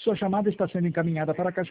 Sua chamada está sendo encaminhada para a caixa